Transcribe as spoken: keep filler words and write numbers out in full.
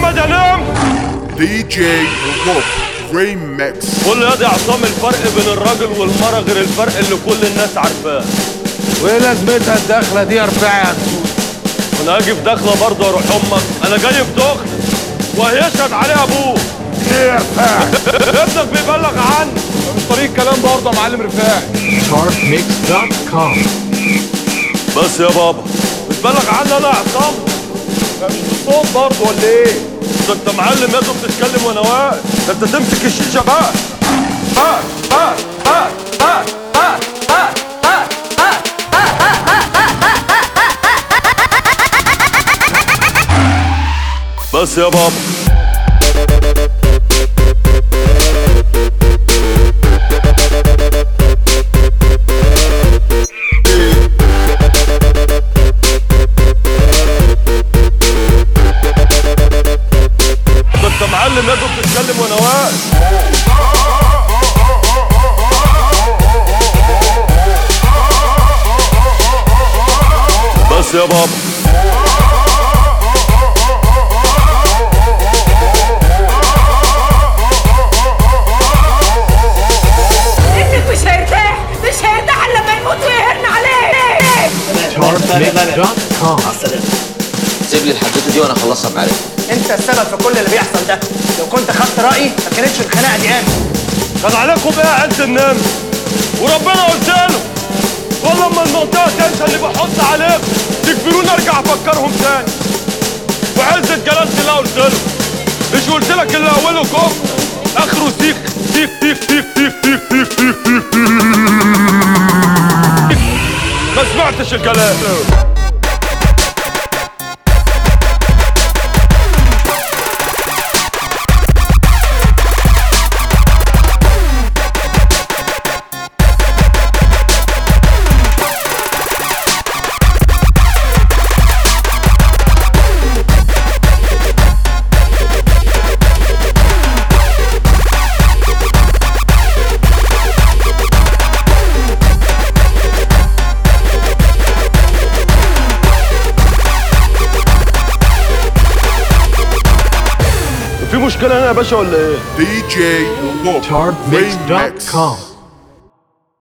يا دي انام. دي جي الوب ريمكس. قول يا دي عصام الفرق بين الراجل والمرة غير الفرق اللي كل الناس عارفاه. وايه لازمتها الدخله دي يا رفاعي يا نسوس؟ انا هاجي في دخله برضه اروح امك. انا جاي في دخل وهيشهد عليها ابوه. ايه يا رفاعي؟ ابنك بيبلغ عني. مش طريق كلام برضه يا معلم رفاعي. شارك ميكس دوت كوم. بس يا بابا بتبلغ عني انا يا عصام؟ ده مش بالصوت برضه ولا ايه؟ ده انت معلم يا دوب بتتكلم وانا واقف. ده انت تمسك الشيشه بقى. بقى بقى بقى بقى بقى بقى بس يا بابا. ده انت معلم يا دوب بتتكلم وانا واقف. بس يا بابا. ابنك مش هيرتاح، مش هيرتاح الا لما يموت ويهرن عليه. شارك ميكس دوت كوم. سيب لي الحدوته دي وانا اخلصها معاك. انت السبب في كل اللي بيحصل ده. لو كنت خدت رايي ما كانتش الخناقه دي قامت. كان عليكم بقى عز النمر وربنا قلت له كل ما المنطقه تنسى اللي بحط عليكم تكبروني ارجع افكرهم تاني. وعز جلالتي اللي قلت له مش قلت لك اللي اوله كفر اخره سيخ سيخ سيخ سيخ سيخ سيخ سيخ سيخ سيخ ما سمعتش الكلام. في مشكلة هنا يا باشا ولا ايه؟ دي جي الوب شارك ميكس دوت ريمكس. كوم.